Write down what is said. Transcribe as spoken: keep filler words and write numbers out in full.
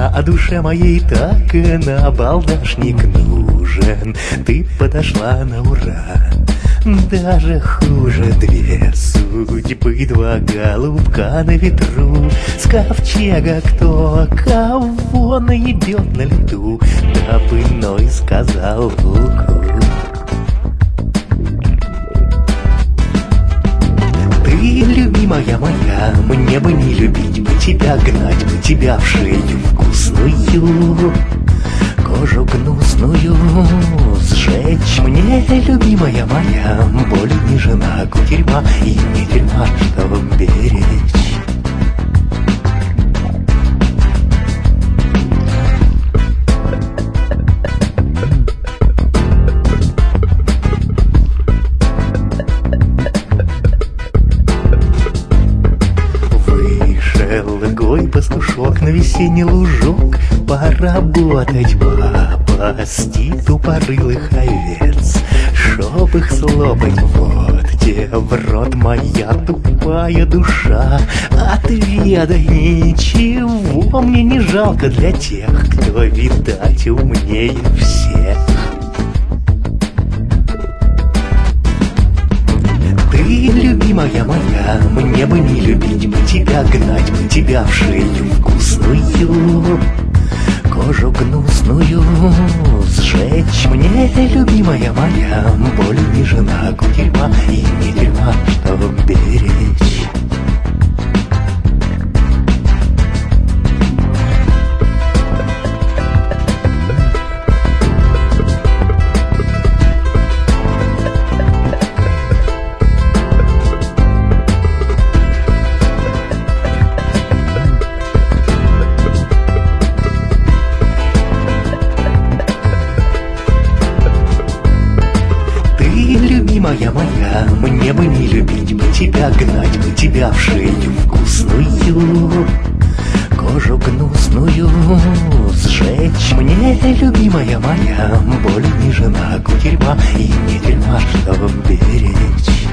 А душе моей так и набалдашник нужен. Ты подошла на ура. Даже хуже две судьбы, два голубка на ветру. С ковчега кто кого наебет на лету, дабы иной сказал луку. Ты, любимая моя, мне бы не любить бы тебя, гнать бы тебя в шею вкусную, кожу гнусную сжечь мне, любимая моя. Боль не жена, кутерьма и не тюрьма, чтоб беречь. Гой пастушок на весенний лужок поработать, попасти тупорылых овец, чтоб их слопать. Вот те в рот моя тупая душа. Отведай, ничего мне не жалко для тех, кто, видать, умнее всех. Ты, любимая моя, мне бы не любить бы тебя, гнать бы тебя в шею вкусную, кожу гнусную сжечь мне, любимая моя. Боль не жена, кутерьма и не тюрьма, чтоб беречь. Любимая моя, мне бы не любить бы тебя, гнать бы тебя в шею вкусную, кожу гнусную сжечь мне, любимая моя. Боль не жена, кутерьма и не тюрьма, чтоб беречь.